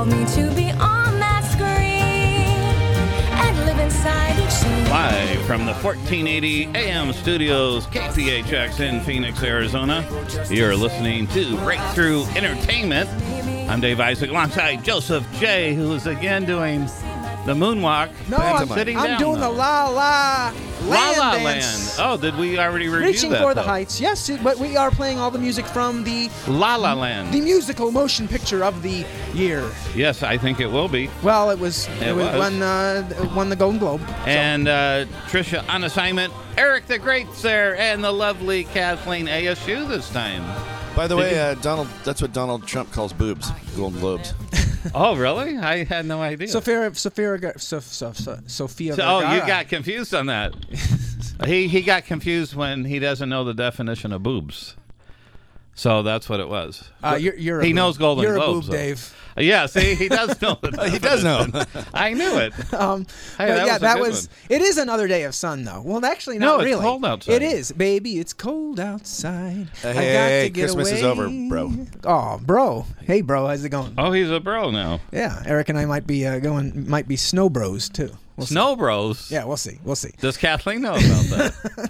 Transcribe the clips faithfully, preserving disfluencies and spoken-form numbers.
told me to be on that screen and live inside each scene. Live from the fourteen eighty A M studios, K P H X in Phoenix, Arizona. You're listening to Breakthrough Entertainment. I'm Dave Isaac alongside Joseph J., who is again doing the moonwalk. No, I'm, sitting I'm down, doing though. the La La La Land La dance. Land. Oh, did we already review Reaching that? for the though? Heights. Yes, it- but we are playing all the music from the La La Land. the musical motion picture of the year. Yes, I think it will be. Well, it was It it, was, was. won uh, won the Golden Globe. so- And uh, Trisha on assignment. Eric the Great's there, and the lovely Kathleen A S U this time. By the Did way, you- uh, Donald, that's what Donald Trump calls boobs, Golden Globes. Oh, really? I had no idea. Sophia Sophia Gar- so, so, so, Sophia So- oh, you Vergara. got confused on that. he he got confused when he doesn't know the definition of boobs. So that's what it was. Uh, you're, you're a he boob. knows Golden You're Globes. a boob, though. Dave. Yeah, see, he does know. The He does know. I knew it. Um, Hey, but that yeah, was a that good was. one. It is another day of sun, though. Well, actually, No, not it's really. cold outside. It is, baby. It's cold outside. Hey, I hey, got hey, to get Christmas away. is over, bro. Oh, bro. Hey, bro. How's it going? Oh, he's a bro now. Yeah, Eric and I might be uh, going. Might be snow bros too. We'll see. Snow bros. Yeah, we'll see. We'll see. Does Kathleen know about that?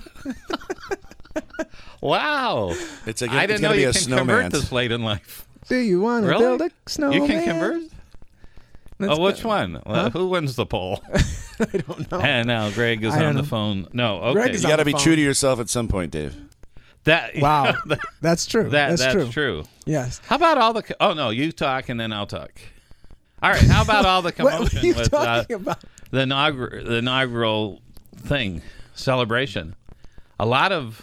Wow. It's, a, I it's didn't gonna know be you a can snowman. convert this late in life. Do you want to Really? build a snowman? You can convert? Let's Oh, which go. one? Uh, Huh? who wins the poll? I don't know. And now Greg is I don't on the know. phone. No, okay. Greg is You on got to the be phone. true to yourself at some point, Dave. That Wow, that, that's true. that- that's, that's true. true. Yes. How about all the? co- Oh no, you talk and then I'll talk. All right. How about all the What commotion are you with uh, talking about? the inaugural the inaugural thing celebration? A lot of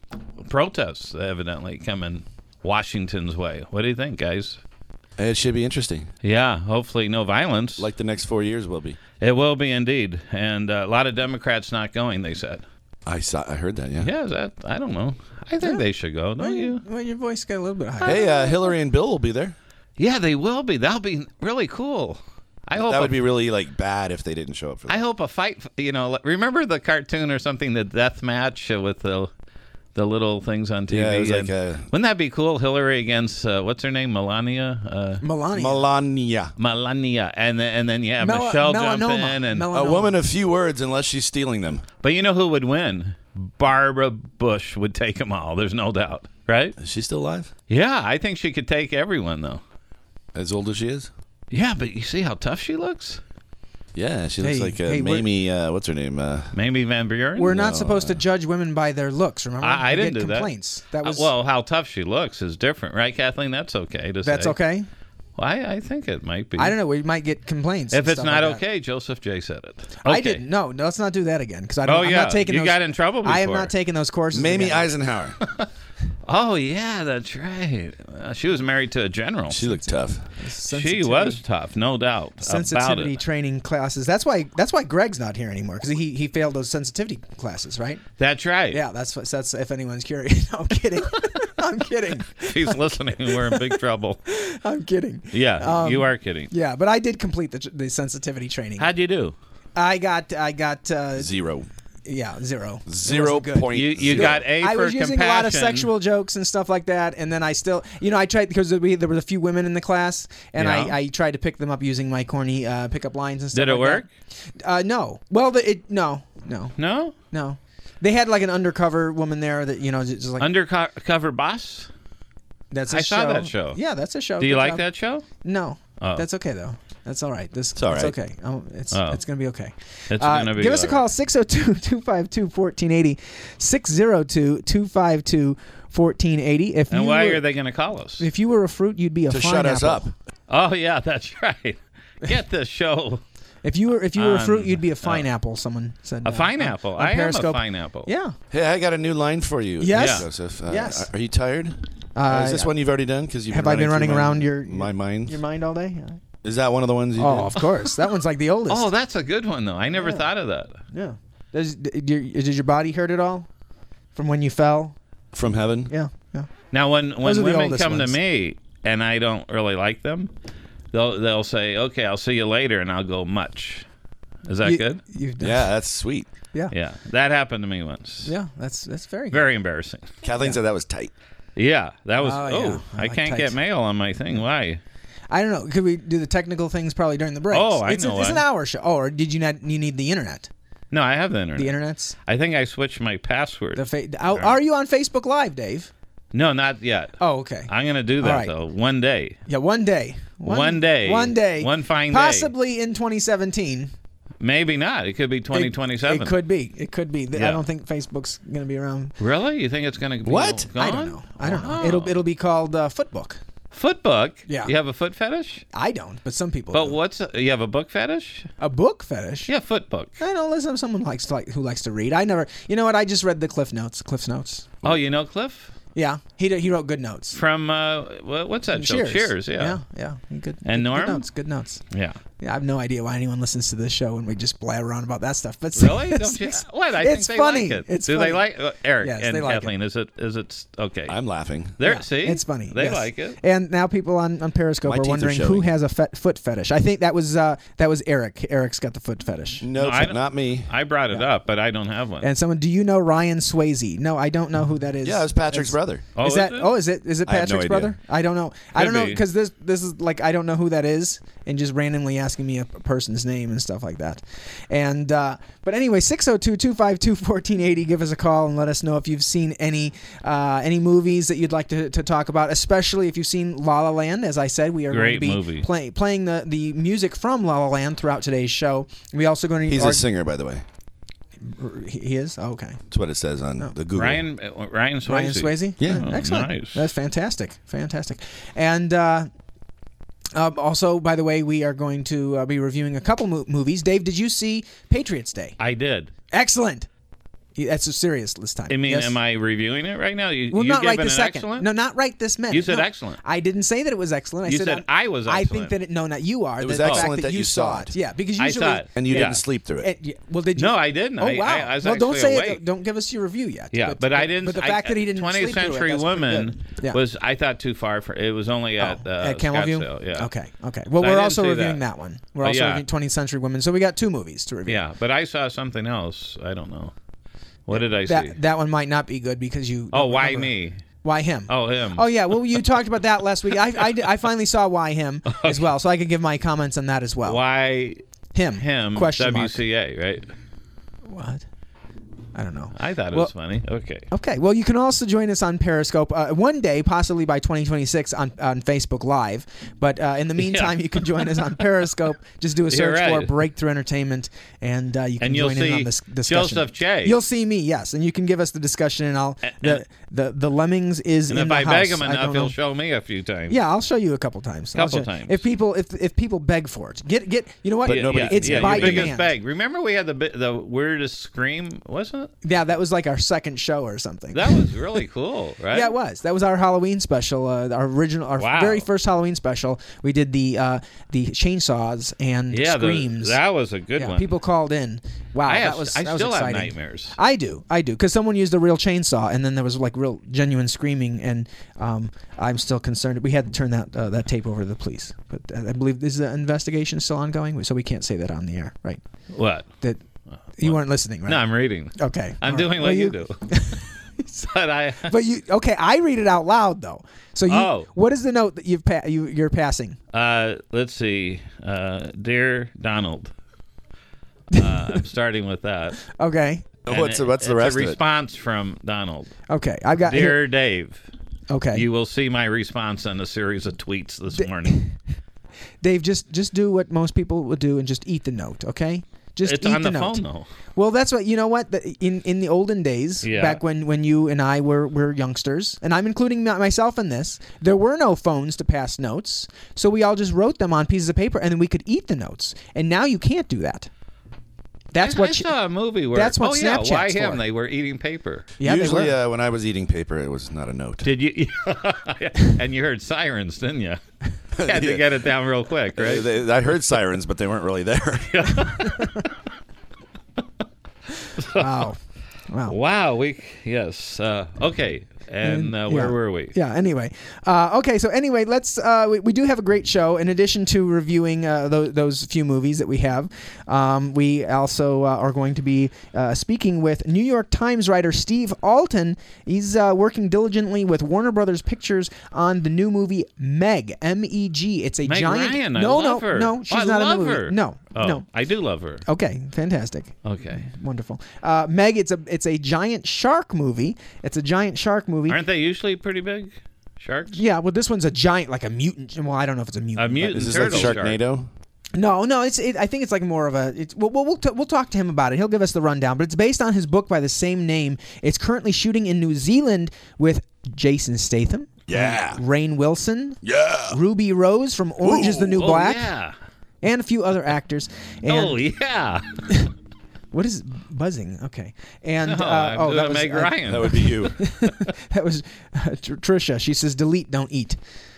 protests evidently coming Washington's way. What do you think, guys? It should be interesting, Yeah. Hopefully, no violence. like the next four years will be. It will be indeed, and uh, a lot of Democrats not going. They said. I saw, I heard that. Yeah. Yeah, is that I don't know. I think they should go. Well, Don't you? Well, your voice got a little bit higher. Hey, uh, Hillary and Bill will be there. Yeah, they will be. That'll be really cool. I hope That a, would be really like bad if they didn't show up for that. I hope a fight. You know, remember the cartoon or something, the death match with the the little things on T V. Yeah, it was like And a- wouldn't that be cool? Hillary against uh, what's her name, Melania. Uh, Melania. Melania, Melania, and then and then you have Mel- Michelle jump melanoma. in, and Mel- a no. woman of few words unless she's stealing them. but you know who would win? Barbara Bush would take them all. There's no doubt, right? Is she still alive? Yeah, I think she could take everyone though. As old as she is? Yeah, but you see how tough she looks? Yeah, she looks Hey, like uh, hey, we're- Mamie. Uh, what's her name? Uh, Mamie Van Buren? We're not No, supposed uh, to judge women by their looks. Remember? I- I We didn't get do that. complaints. That was Uh, well, how tough she looks is different, right, Kathleen? That's okay to say. That's okay. Well, I, I think it might be. I don't know. We might get complaints. If and it's stuff not like that. okay, Joseph J. said it. Okay. I didn't. No, no, let's not do that again. Because I don't. Oh, I'm yeah. not taking You those, got in trouble I am before. not taking those courses. Mamie again. Eisenhower. Oh, yeah, that's right. Uh, she was married to a general. She looked tough. She Sensitivity- was tough, no doubt about sensitivity it. training classes. That's why. That's why Greg's not here anymore because he he failed those sensitivity classes, right? That's right. Yeah, that's what. That's if anyone's curious. No, I'm kidding. I'm kidding. If he's listening, we're in big trouble. I'm kidding. Yeah, Um, you are kidding. Yeah, but I did complete the the sensitivity training. How'd you do? I got. I got. Uh, Zero. yeah, zero. It Zero wasn't good. point. You you zero. got A I for was using compassion. a lot of sexual jokes and stuff like that, and then I still, you know, I tried because we, there were a few women in the class, and Yeah. I, I tried to pick them up using my corny uh, pickup lines and stuff. Did it like work? that. Uh, no. Well, the, it no, no, No? no. They had like an undercover woman there that you know just like Undercover boss? that's a I show. saw that show. Yeah, that's a show. Do you Good like job. that show? No, Oh. that's okay though. That's all right. This It's all it's right. okay. Um, it's Oh. it's gonna be okay. It's Uh, going to be give us a all call right. six oh two, two five two, one four eight oh six oh two, two five two, one four eight oh If And you why were, are they going to call us? if you were a fruit, you'd be a to fine shut us apple. up. Oh, yeah, that's right. Get the show. If you were if you were a fruit, Um, you'd be a fine apple. Someone said A uh, fine on- apple. on I am a Periscope. fine apple. Yeah. Hey, I got a new line for you. Yes. Joseph. Uh, Yes. Are you tired? Uh, is this one you've already done? Because you've have been I been running through my- around your my mind? your mind all day? Is that one of the ones you Oh, did? of course. That one's like the oldest. Oh, that's a good one, though. I never Yeah. thought of that. yeah. Does, did, your, did your body hurt at all from when you fell? From heaven? Yeah. Yeah. Now, when, when Those are the women oldest come ones. to me and I don't really like them, they'll they'll say, okay, I'll see you later, and I'll go much. Is that You- good? You've done, Yeah, that's sweet. Yeah. Yeah. That happened to me once. Yeah. That's that's very good. Very embarrassing. Kathleen said that was tight. Yeah. That was, Oh, oh, yeah. I I, like can't tight. get mail on my thing. Why? I don't know. Could we do the technical things probably during the break? Oh, I it's know A, it's an why. hour show. Oh, or did you not? You need the internet. No, I have the internet. The internet's. I think I switched my password. The fa- are, are you on Facebook Live, Dave? no, not yet. Oh, okay. I'm going to do that, All right. though, one day. Yeah, one day. One day. One day. One fine day. Possibly in twenty seventeen. Maybe not. It could be twenty twenty-seven. It, it could be. It could be. Yeah. I don't think Facebook's going to be around. Really? You think it's going to be What? gone? I don't know. I don't know. Oh. It'll it'll be called uh, Footbook. Footbook? Yeah. You have a foot fetish? I don't, but some people. But do. what's a, you have a book fetish? A book fetish? Yeah, footbook. I don't know. Listen, someone likes to like who likes to read. I never. You know what? I just read the Cliff Notes. Cliff's Notes. Oh, you know Cliff? Yeah, he did, he wrote good notes. From, uh, wha- what's that show? Cheers. Cheers, Yeah, yeah. yeah. Good. And good, Norm? Good notes. Good notes. Yeah. Yeah, I have no idea why anyone listens to this show and we just blabber on about that stuff. But Really? Don't you? What? I it's think they funny. like it. It's Do funny. they like uh, Eric Yes, and they like Kathleen? Is it? Is it okay? I'm laughing. There. Yeah, See, it's funny. They yes. like it. And now people on, on Periscope My are teeth are wondering who showing. has a fet- foot fetish. I think that was uh, that was Eric. Eric's got the foot fetish. No, No, I don't- not me. I brought it up, but I don't have one. And someone, do you know Ryan Swayze? No, I don't know who that is. Yeah, it was Patrick's It's- brother. oh, is that? it? Oh, is it? Is it I have no Patrick's idea. brother? I don't know. I Could don't know be. because this this is like I don't know who that is, and just randomly asking me a person's name and stuff like that. And uh, but anyway, six zero two, two five two, one four eight zero. Give us a call and let us know if you've seen any uh, any movies that you'd like to, to talk about, especially if you've seen La La Land. As I said, we are Great going to be movie. play, playing the the music from La La Land throughout today's show. We also going to He's a singer, by the way. He he is? Oh, okay. That's what it says on the Google. Ryan uh, Ryan Swayze. Ryan Swayze? Yeah. Oh, Excellent. nice. That's fantastic. Fantastic. And uh, um, also, by the way, we are going to uh, be reviewing a couple mo- movies. Dave, did you see Patriots Day? I did. Excellent. Yeah, That's serious this time. I mean, Yes? am I reviewing it right now? You, Well, you not right giving this it second. excellent? No, not right this minute. You said No. excellent. I didn't say that it was excellent. I You said, said I was I think excellent. that it. No, not you are. It was the fact excellent that you you saw saw it. it. Yeah, because I usually saw it. And you Yeah. didn't sleep through it. it- yeah, well, did you? No, I didn't. Oh I- wow! I- I was well, don't actually say awake. it. Don't give us your review yet. Yeah, but, I didn't. But the I- fact that he didn't twentieth sleep through it, Century that's pretty Woman good. Yeah. was I thought too far for. It was only at Oh, uh, at Camelview. Scottsdale, Yeah. Okay. Okay. Well, So I we're didn't also see reviewing that. that, one. We're Oh, also yeah. reviewing twentieth Century Women. So we got two movies to review. Yeah, but I saw something else. I don't know. What did I see? That that one might not be good because you. oh, don't why remember- me? Why him? Oh, him. Oh yeah. Well, you talked about that last week. I, I, I finally saw Why Him as well, so I can give my comments on that as well. Why Him? him? Question W mark. C A, right? What? I don't know. I thought it Well- was funny. Okay. Okay. Well, you can also join us on Periscope uh, one day, possibly by twenty twenty-six on, on Facebook Live. But uh, in the meantime, Yeah. you can join us on Periscope. Just do a You're search for right. Breakthrough Entertainment, and uh, you can And you'll join in see on this discussion. Joseph J. You'll see me, yes, and you can give us the discussion, and I'll the the, the Lemmings is And in if the I house. beg him I enough, don't he'll know. show me a few times. Yeah, I'll show you a couple times. I'll Couple show- times. If people if if people beg for it, get get you know what? But nobody- it's yeah, by your biggest demand. bag. Remember we had the bi- the weirdest scream, wasn't it? Yeah, that was like our second show or something. That was really cool, right? Yeah, it was. That was our Halloween special, uh, our original, our Wow. very first Halloween special. We did the uh, the chainsaws and Yeah, the- screams. that was a good yeah, one. people called in. Wow, I, that have, was I that was still have exciting. nightmares. I do, I do, because someone used a real chainsaw, and then there was like real genuine screaming, and um, I'm still concerned. We had to turn that uh, that tape over to the police, but uh, I believe this is the investigation still ongoing, so we can't say that on the air, right? What? That you weren't listening, right? No, I'm reading. Okay, I'm all doing right. what Well, you, do. but I. But you okay? I read it out loud though. So you, Oh. what is the note that you've pa- you, you're passing? Uh, let's see. Uh, Dear Donald. Uh, I'm starting with that. Okay, And What's the- it- what's the it's rest a of it? response from Donald. okay, I've got Dear here. Dave, Okay, you will see my response on a series of tweets this morning. Dave, just just do what most people would do and just eat the note. Okay, just It's eat on the, the note. phone though. Well, that's what you know. What the, in in the olden days, Yeah. back when when you and I were were youngsters, and I'm including my- myself in this, there were no phones to pass notes, so we all just wrote them on pieces of paper, and then we could eat the notes. And now you can't do that. That's I, what. I ch- saw a movie where. that's what oh yeah, why Snapchat's him? for. They were eating paper. yeah, they Usually, were. uh, when I was eating paper, it was not a note. Did you? And you heard sirens, didn't you? You had to get it down real quick, right? They- I heard sirens, but they weren't really there. Wow. Wow. Wow, we yes. Uh, okay, And uh, where yeah. were we? Yeah. Anyway, uh, okay. So anyway, let's. Uh, we, we do have a great show. In addition to reviewing uh, those, those few movies that we have, um, we also uh, are going to be uh, speaking with New York Times writer Steve Alton. He's uh, working diligently with Warner Brothers Pictures on the new movie Meg. M E G. It's a Meg giant. Ryan, I no, love no, her. no. She's Oh, I not love in the movie. her. No, Oh, no. I do love her. Okay, fantastic. Okay. Wonderful. Uh, Meg, it's a it's a giant shark movie. It's a giant shark movie. Aren't they usually pretty big sharks? Yeah, well, this one's a giant, like a mutant. Well, I don't know if it's a mutant. A mutant Is this like turtle shark. Sharknado? No, no, it's. It, I think it's like more of a. It's. Well, we'll we'll, t- we'll talk to him about it. He'll give us the rundown. But it's based on his book by the same name. It's currently shooting in New Zealand with Jason Statham. Yeah. Rainn Wilson. Yeah. Ruby Rose from Orange Is the New Oh, Black. yeah. And a few other actors. And Oh, yeah. what is buzzing? Okay. And No, uh, I'm oh, doing that was Meg uh, Ryan. That would be you. that was uh, Tr- Trisha. She says delete, don't eat.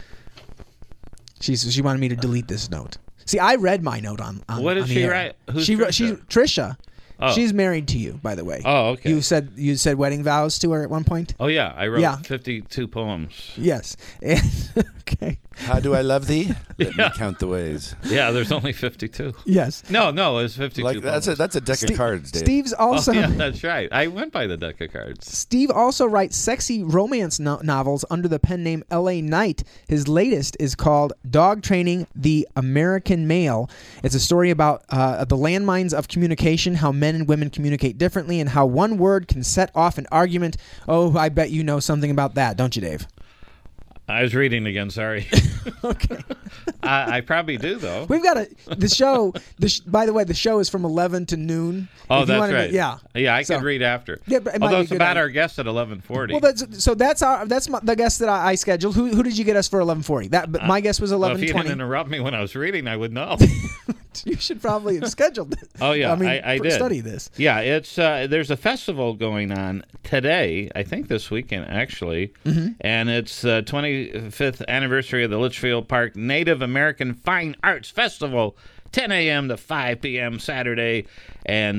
She's she wanted me to delete this note. See, I read my note on. on What did on the she air. write? Who's she wrote- Trisha? She's Trisha. Oh. She's married to you, by the way. Oh, okay. You said you said wedding vows to her at one point. Oh, yeah. I wrote Yeah. fifty-two poems. Yes. And, okay. How do I love thee? Let me count the ways. Yeah, there's only fifty-two. Yes. No, no, it was fifty-two Like that's a poems. that's a deck Ste- of cards, Dave. Steve's Oh, also. yeah, that's right. I went by the deck of cards. Steve also writes sexy romance no- novels under the pen name L A Knight. His latest is called Dog Training the American Male. It's a story about uh, the landmines of communication, how men and women communicate differently, and how one word can set off an argument. Oh, I bet you know something about that, don't you, Dave? I was reading again, sorry. Okay. I, I probably do, though. We've got a the show. The sh- by the way, the show is from eleven to noon. Oh, If you that's wanna- right. Yeah. Yeah, I So- could read after. Yeah, but it might Although be it's good about idea. our guest at eleven forty. Well, that's so that's our that's my, the guest that I, I scheduled. Who who did you get us for eleven forty? That but my guest was well, eleven if you twenty. didn't interrupt me when I was reading, I would know. You should probably have scheduled it. Oh, yeah, I mean, I, I for- did. study this. Yeah, it's uh, there's a festival going on today, I think this weekend, actually, Mm-hmm. and it's the twenty-fifth anniversary of the Litchfield Park Native American Fine Arts Festival, ten a.m. to five p.m. Saturday and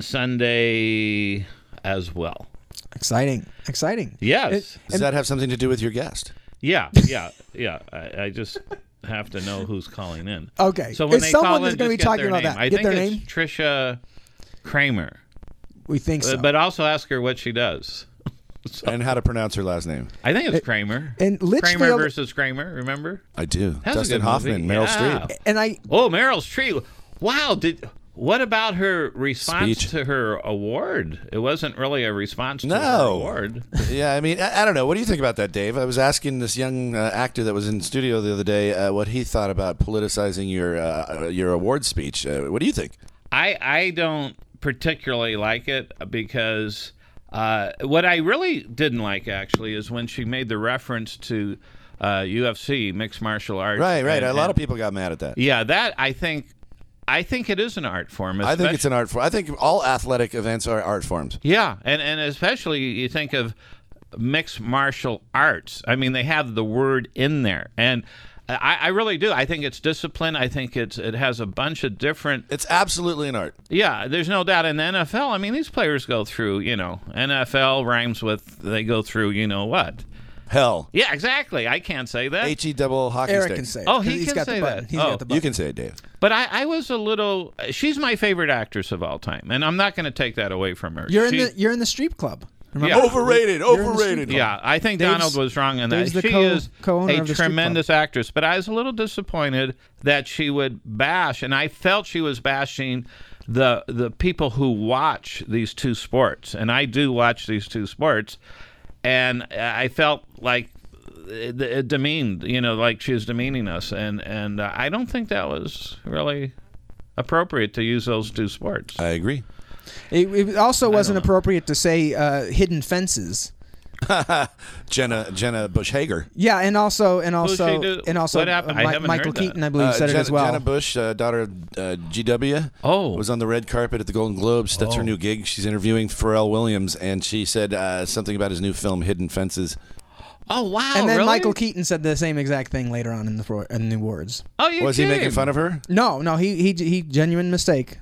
Sunday as well. Exciting, exciting. Yes. It- Does that have something to do with your guest? Yeah, yeah, yeah. I, I just have to know who's calling in. Okay. So when It's they someone call that's in, gonna just be get talking their about name. that. I Get think their it's name? Trisha Kramer. We think so. Uh, But also ask her what she does. And how to pronounce her last name? I think it's Kramer. and Kramer Litchfield, versus Kramer, remember? I do. That's a Dustin good Hoffman, movie. Meryl Yeah. Streep. and I Oh, Meryl Streep. Wow, did what about her response Speech. to her award? It wasn't really a response to her No. award. Yeah, I mean, I, I don't know. What do you think about that, Dave? I was asking this young uh, actor that was in studio the other day uh, what he thought about politicizing your uh, your award speech. Uh, what do you think? I I don't particularly like it because uh, what I really didn't like actually is when she made the reference to uh, U F C, mixed martial arts. Right, right. and- a lot and- of people got mad at that. Yeah, that I think I think it is an art form. I think it's especially- an art form. I think all athletic events are art forms. Yeah, and, and especially you think of mixed martial arts. I mean, they have the word in there, and I, I really do. I think it's discipline. I think it's it has a bunch of different. It's absolutely an art. Yeah, there's no doubt. In the N F L, I mean, these players go through. You know, N F L rhymes with they go through. You know what? Hell. Yeah, exactly. I can't say that. H E double hockey Eric stick. can say it. Oh, 'cause he he's can got say the button. that. He's Oh. got the button. You can say it, Dave. But I, I was a little. She's my favorite actress of all time, and I'm not going to take that away from her. You're in She- the you're in the Streep Club. Remember? Yeah. Overrated. You're in the Overrated. street. Yeah, I think Dave's- Donald was wrong in that. Dave's the She co- is co-owner a of the Street tremendous actress, but I was a little disappointed that she would bash, and I felt she was bashing the the people who watch these two sports, and I do watch these two sports, and I felt like it, it demeaned, you know, like she was demeaning us, and and uh, I don't think that was really appropriate to use those two sports. I agree. It, it also wasn't know. appropriate to say uh, hidden fences. Jenna Jenna Bush Hager. Yeah, and also and Who'd she also do? and also What happened? uh, I Mi- haven't Michael heard that. Keaton, I believe, Uh, said Jenna, it as well. Jenna Bush, uh, daughter of uh, G W, Oh. was on the red carpet at the Golden Globes. That's her Oh. new gig. She's interviewing Pharrell Williams, and she said uh, something about his new film, Hidden Fences. Oh wow! and then really? Michael Keaton said the same exact thing later on in the pro- in the awards. Oh, you Was he making fun of her? No, no, he he he genuine mistake.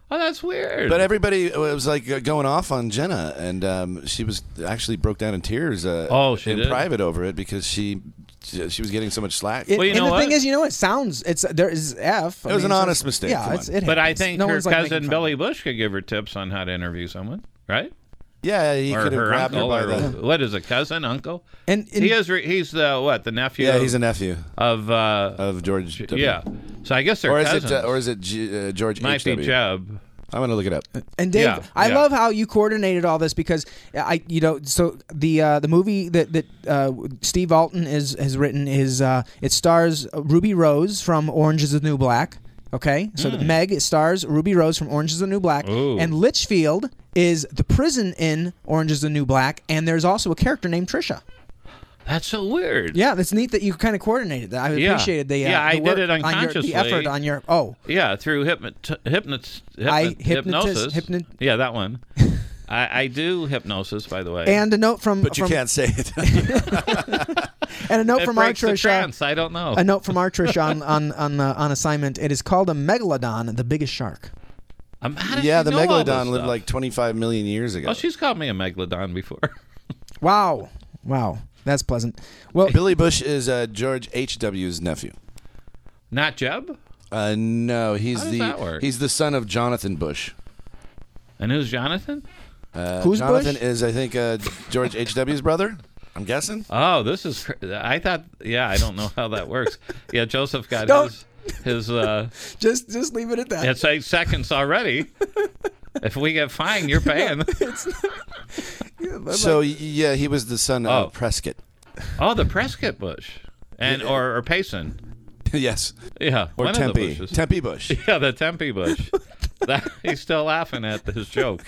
Oh, that's weird. But everybody was like uh, going off on Jenna, and um, she was actually broke down in tears. Uh, Oh, she in did? private over it because she she was getting so much slack. It, Well, you and know the what? thing is, you know, it sounds it's there is F. I It was mean, an so honest it's- mistake, Yeah, come it's, on. it But I happens. think no her one's, like, cousin making fun Billy of it. Bush could give her tips on how to interview someone, right? Yeah, he Or could have her grabbed her uncle, by or the. what is it, cousin, uncle? And, and He is. Re- he's the what? The nephew. Yeah, of, he's a nephew of. Uh, of George. W. yeah. So I guess they're Or is cousins. it uh, or is it G, uh, George Might H be W? Jeb. I'm gonna look it up. And Dave, Yeah, I yeah. love how you coordinated all this because I, you know, so the uh, the movie that that uh, Steve Alton is has written is uh, it stars Ruby Rose from Orange Is the New Black. Okay, so the Meg it stars Ruby Rose from Orange Is the New Black, Ooh. and Litchfield is the prison in Orange Is the New Black, and there's also a character named Trisha. That's so weird. Yeah, that's neat that you kind of coordinated that. I Yeah. appreciated the uh, Yeah, I the did work it on your, unconsciously. the effort on your oh. Yeah, through hypnot, hypnot, I- hypnot, hypnotist- hypnosis. hypnot- Yeah, that one. I, I do hypnosis, by the way. And a note from But you from, can't say it. and a note it from our breaks the Trisha. trance. I don't know. A note from our Trisha on on on, uh, on assignment. It is called a megalodon, the biggest shark. Um, how does yeah, she the know all this megalodon lived stuff? like twenty-five million years ago. Oh, she's called me a megalodon before. Wow, wow, that's pleasant. Well, Billy Bush is uh, George H W.'s nephew. Not Jeb? Uh, no, he's How does the that work? he's the son of Jonathan Bush. And who's Jonathan? Uh, Who's Jonathan Bush? is, I think, uh, George H W.'s brother. I'm guessing. Oh, this is. cr- I thought. Yeah, I don't know how that works. Yeah, Joseph got Don't- his. His. Uh, just just leave it at that. it's eight seconds already. If we get fined, you're paying. So y- yeah, he was the son Oh. of Prescott. Oh, the Prescott Bush, and or, or Payson. Yes, Yeah, or one of the Tempe. Bushes. Tempe Bush. Yeah, the Tempe Bush. That, he's still laughing at his joke.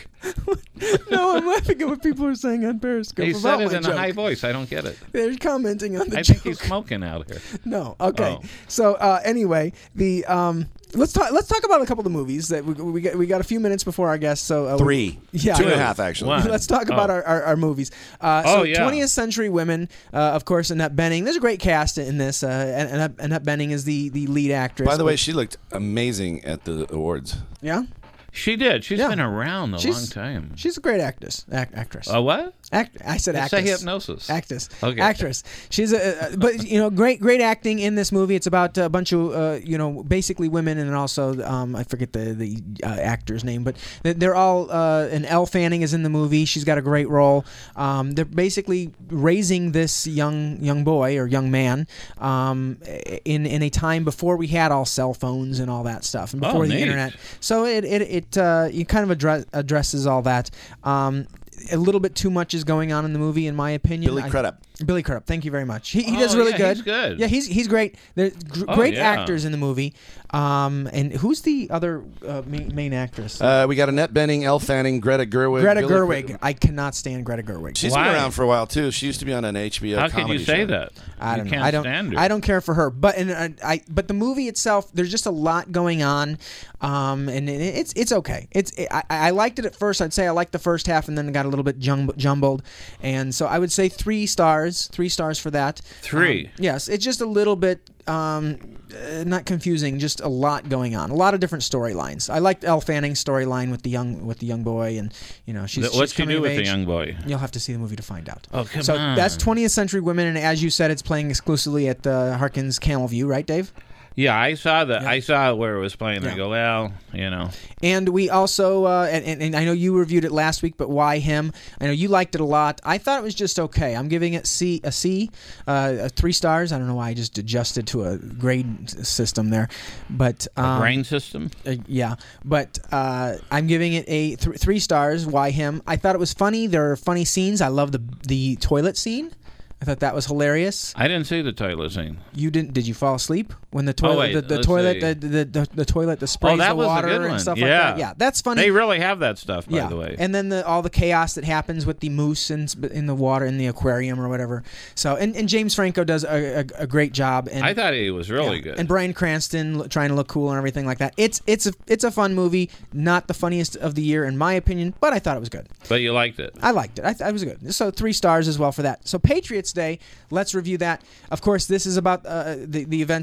No, I'm laughing at what people are saying on Periscope He about said it my in joke. a high voice. I don't get it. They're commenting on the I joke. think he's smoking out here. No. Okay. Oh. So uh, anyway, the um, let's talk. Let's talk about a couple of the movies that we, we got. We got a few minutes before our guest. So uh, Three. Yeah. Two and a Two. half, actually. One. Let's talk about Oh. our, our, our movies. Uh, Oh, so yeah. twentieth Century Women, uh, of course, Annette Bening. There's a great cast in this. Uh, and Annette, Annette Bening is the, the lead actress. By the way, But- she looked amazing at the awards. yeah, She did. She's Yeah. been around a She's- long time. she's a great actress. Ac- actress. A what? Act, I said Say actress. hypnosis. Actress. Okay. Actress. She's a, uh, but you know, great, great acting in this movie. It's about a bunch of, uh, you know, basically women, and then also, um, I forget the the uh, actor's name, but they- they're all. Uh, and Elle Fanning is in the movie. She's got a great role. Um, they're basically raising this young young boy or young man, um, in in a time before we had all cell phones and all that stuff, and Oh, before the neat. internet. So it it it uh, you kind of address, addresses all that. Um, a little bit too much is going on in the movie, in my opinion. Billy I- Crudup. Billy Crudup, thank you very much. He, he Oh, does really yeah, good. he's good. Yeah, he's he's great. There's gr- Oh, great yeah. actors in the movie. Um, and who's the other uh, main, main actress? Uh, we got Annette Bening, Elle Fanning, Greta Gerwig. Greta Billy Gerwig. Crudup. I cannot stand Greta Gerwig. She's Why? been around for a while too. She used to be on an H B O How can comedy you say show. that? I don't you know. can't I don't. stand her. I don't care for her. But and uh, I. But the movie itself, there's just a lot going on, um, and it, it's it's okay. It's it, I, I liked it at first. I'd say I liked the first half, and then it got a little bit jum- jumbled, and so I would say three stars. Three stars for that. Three. Um, yes, it's just a little bit. Um, uh, not confusing, just a lot going on, a lot of different storylines. I liked Elle Fanning's storyline with the young with the young boy, and you know she's. Th- What's she's she coming do of with the age. young boy? You'll have to see the movie to find out. Oh, come so on. that's twentieth Century Women, and as you said, it's playing exclusively at uh, Harkins Camel View, right, Dave? Yeah, I saw that. Yeah. I saw it where it was playing. Yeah. I go, well, you know. And we also, uh, and, and, and I know you reviewed it last week, but why him? I know you liked it a lot. I thought it was just okay. I'm giving it C, a C, uh, a three stars. I don't know why I just adjusted to a grade system there, but um, Brain system. Uh, yeah, but uh, I'm giving it a th- three stars. Why him? I thought it was funny. There are funny scenes. I love the the toilet scene. I thought that was hilarious. I didn't see the toilet scene. You didn't? Did you fall asleep when the toilet, Oh, wait, the, the let's toilet, see. the, the, the the toilet, the sprays Oh, that the was a water good and one. stuff like Yeah. that? Yeah, that's funny. They really have that stuff, by yeah, the way. and then the all the chaos that happens with the moose in, in the water in the aquarium or whatever. So, and, and James Franco does a, a, a great job. And I thought he was really yeah. good. And Bryan Cranston l- trying to look cool and everything like that. It's it's a it's a fun movie. Not the funniest of the year in my opinion, but I thought it was good. but you liked it. I liked it. I, th- I was good. So three stars as well for that. So Patriots Day. Let's review that. Of course, this is about uh, the the events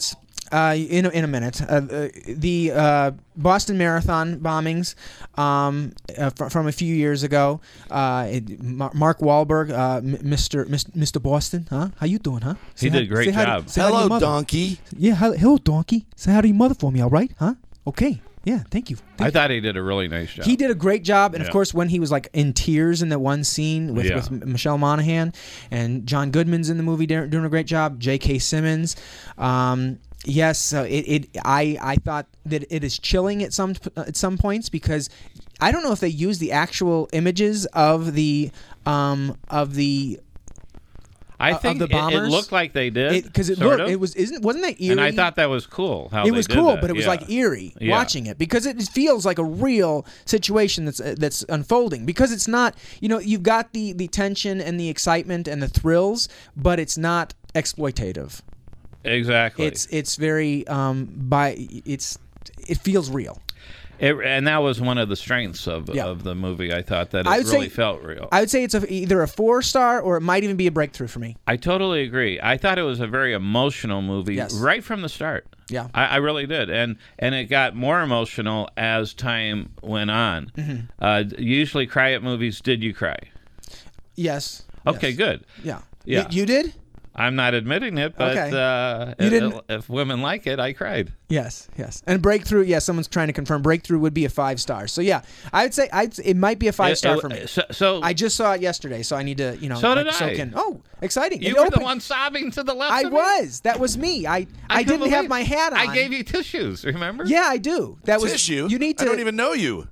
Uh, in a, in a minute, uh, uh, the uh, Boston Marathon bombings um, uh, fr- from a few years ago. Uh, it, Mar- Mark Wahlberg, uh, M- Mister Mis- Mister Boston, huh? How you doing, huh? He Say did hi- a great say hi to- job. say hi to your Hello, mother. donkey. Yeah, hi- hello, donkey. Say hi to your mother for me, all right? Huh? Okay. Yeah, thank you. Thank I you. thought he did a really nice job. He did a great job, and Yeah. of course, when he was like in tears in that one scene with, Yeah. with M- Michelle Monaghan, and John Goodman's in the movie doing doing a great job. J K. Simmons, um, yes, so it, it I I thought that it is chilling at some at some points because I don't know if they use the actual images of the um of the I of think the it- it, bombers. looked like they did because it, sort looked of. it was isn't wasn't that eerie? and I thought that was cool. How it they was did cool, that. but it was Yeah. like eerie Yeah. watching it because it feels like a real situation that's uh, that's unfolding. Because it's not, you know, you've got the the tension and the excitement and the thrills, but it's not exploitative. Exactly. It's it's very um by it's it feels real. It, and that was one of the strengths of Yeah. of the movie. I thought that it I would really say- felt real. I would say it's a, either a four star or it might even be a breakthrough for me. I totally agree. I thought it was a very emotional movie Yes. right from the start. Yeah. I, I really did, and and it got more emotional as time went on. Mm-hmm. Uh, usually, cry at movies. Did you cry? Yes. Okay, Yes. good. Yeah. Yeah. Y- you did? I'm not admitting it, but Okay. uh, You if, didn't- if women like it, I cried. Yes, yes. And breakthrough, yeah, someone's trying to confirm breakthrough would be a five star. So yeah, I would say I'd, it might be a five star It- it- for me. So, so I just saw it yesterday, so I need to, you know, So like, did soak I. in. Oh, exciting! you It were the opened- one sobbing to the left. I of me? was. That was me. I I, couldn't didn't have believe- my hat on. I gave you tissues. Remember? Yeah, I do. That was Tissue? You need to. I don't even know you.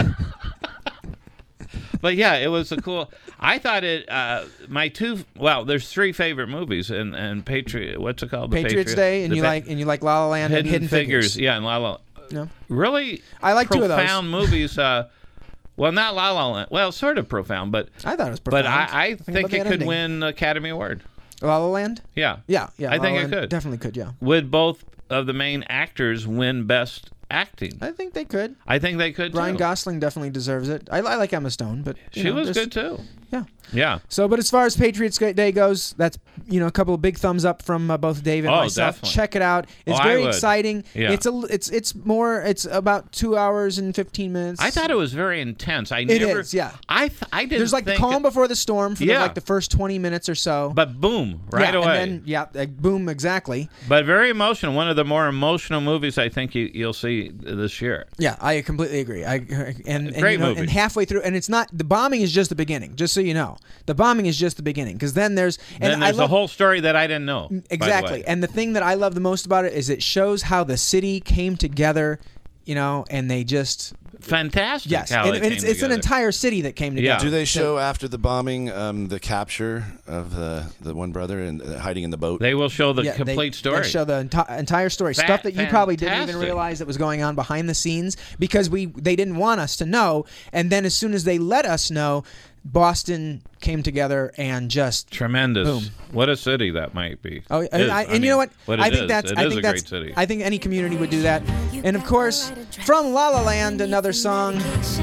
But yeah, it was a cool. I thought it. Uh, my two. Well, there's three favorite movies, and and Patriot. What's it called? The Patriots Patriot- Day, and the you Pa- like and you like La La Land Hidden, and Hidden Figures. Figures. Yeah, and La La. No. Really. I like two of those. profound movies. Uh, well, not La La Land. Well, sort of profound, but I thought it was profound. but I, I Think think about it that could ending. win Academy Award. La La Land. Yeah. Yeah, yeah. I La think La it Land could. Definitely could. Yeah. Would both of the main actors win Best Acting? I think they could. I think they could. Ryan too. Gosling definitely deserves it. I, I like Emma Stone, but you She know, was there's- good too. Yeah. Yeah. So, but as far as Patriots Day goes, that's, you know, a couple of big thumbs up from uh, both Dave and Oh, myself. definitely. Check it out. It's Oh, I very would. exciting. Yeah. It's a it's it's more it's about two hours and fifteen minutes. I thought it was very intense. I It never. is, yeah. I th- I didn't. There's like the think calm it- before the storm for the, Yeah. like the first twenty minutes or so. But boom, right yeah, away. And then, yeah, like, boom, exactly. But very emotional. One of the more emotional movies I think you, you'll see this year. Yeah, I completely agree. I and, and Great you know, movie. and halfway through, and it's not the bombing is just the beginning. Just so you know, the bombing is just the beginning because then there's and then I there's love, a whole story that I didn't know. by the exactly. way. And the thing that I love the most about it is it shows how the city came together, you know, and they just Fantastic. yes, how and, it and it's came it's an together. entire city that came Yeah. together. Do they show after the bombing um, the capture of the the one brother and uh, hiding in the boat? They will show the Yeah, complete they, story. They show the enti- entire story, Fa- stuff that you probably didn't even fantastic. realize that was going on behind the scenes because we they didn't want us to know. And then as soon as they let us know, Boston came together and just Tremendous. Boom. What a city that might be. Oh, Is. and, I, and you know what? But I it think is. that's It I is think a that's great city. I think any community would do that. And of course, from La La Land, another song.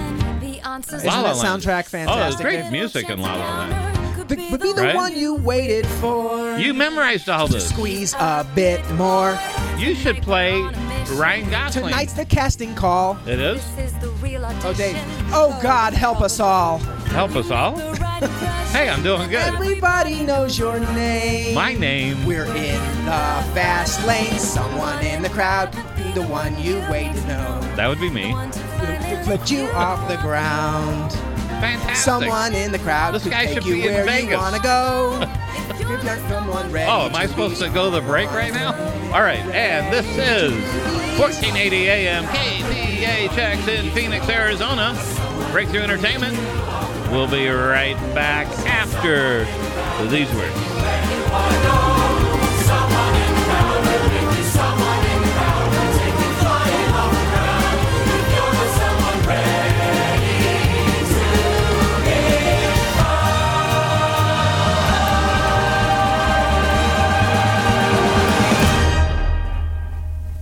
Isn't La La that Land. soundtrack Oh, fantastic? it's great music in La La Land. But, but be the Right? one you waited for. You memorized all this. Squeeze a bit more. You should play Ryan Gosling. Tonight's the casting call. It is. Oh, Dave. Oh, God, help us all. Help us all. Hey, I'm doing good. Everybody knows your name. My name. We're in the fast lane. Someone in the crowd could be the one you wait to know. That would be me. Who flipped you off the ground. Fantastic. Someone in the crowd This could guy take should you be in where Vegas. you want to go. If you're someone ready Oh, am I to supposed be to go to the break right now? All right, and this is fourteen eighty A M K P H X in Phoenix, Arizona. Breakthrough Entertainment. We'll be right back after these words.